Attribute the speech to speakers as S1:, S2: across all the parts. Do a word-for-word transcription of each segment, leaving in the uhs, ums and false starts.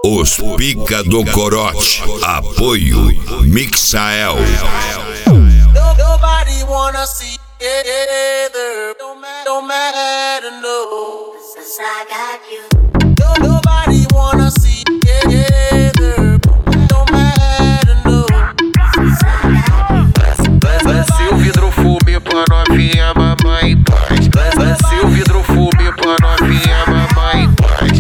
S1: Os Pica do Corote. Apoio Mixael.
S2: Nobody wanna see together. Don't matter, no. Since I got you. Nobody wanna see together. Don't matter, no. Since I got you.
S3: Lance o vidro fume pra novinha, mamãe em paz. Lance o vidro fume pra novinha, mamãe em paz.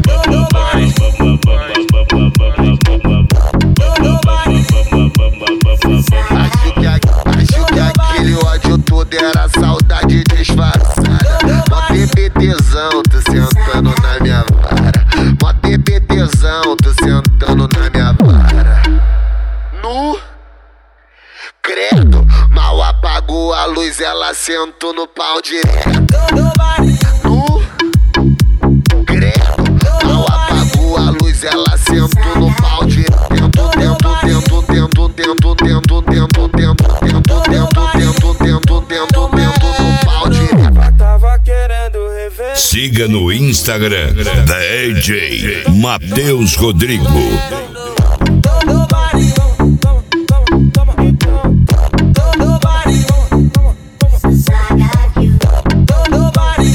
S3: Acho que, acho que aquele ódio todo era saudade disfarçada. Mó TBTzão, tu sentando na minha vara. Mó TBTzão, tu sentando na minha vara. Nu, credo, mal apagou a luz, ela sentou no pau direto. Nu, credo, mal apagou a luz, ela sentou no pau direto. Tento, tento, tento, tento, tento, tento, tento, tento, tento, tento, tento, tento, tento, tento no pau direto.
S4: Tava querendo rever.
S1: Siga no Instagram D J Matheus Rodrigo.
S2: Nobody, since I got you. Nobody,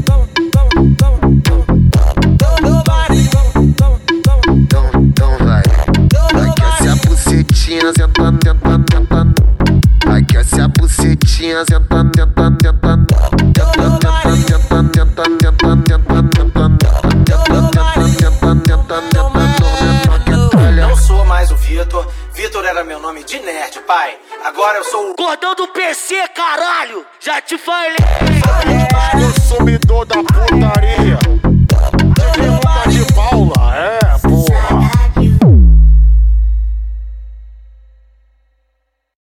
S2: nobody.
S3: Então, então vai. Aquece a bucetinha, sentando, sentando, sentando. Aquece a bucetinha, sentando, sentando, sentando. Sentando, sentando, sentando, sentando, sentando, sentando. Sentando, sentando, sentando, sentando.
S5: Não sou mais o Vitor. Vitor era meu nome de nerd, pai. Agora eu sou o
S6: Gordão do P C, caralho! Já te falei!
S4: Consumidor da putaria.